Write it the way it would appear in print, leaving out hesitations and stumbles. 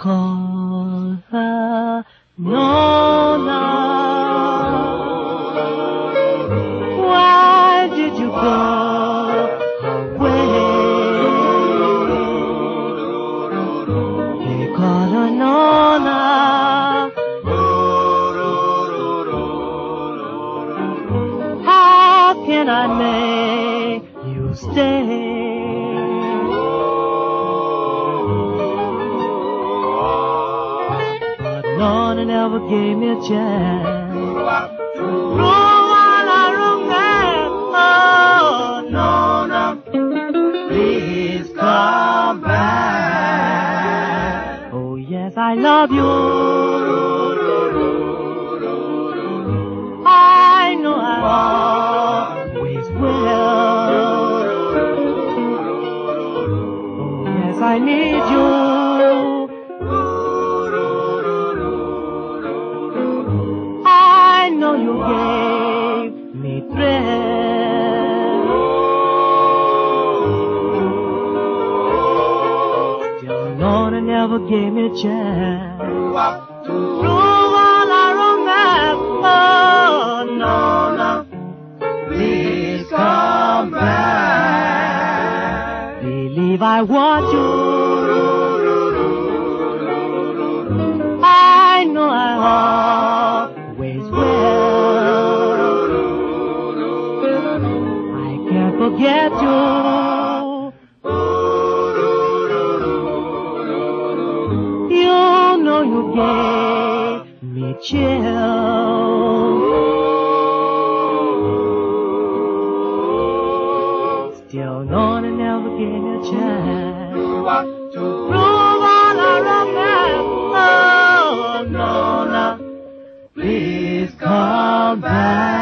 call her Nona? Why did you go away? They call her Nona. How can I make you stay? Nona never gave me a chance. While I remember, Nona, please come back. Oh yes, I love you. I know I always will. Oh yes, I need you. You gave me thrill. Still Nona never gave me a chance. Through all I remember, Nona, please come back. Believe I want you. I know I always will. Forget you. You know you gave me chills. Still Nona never gave me a chance to prove all I remember. Nona, please come back.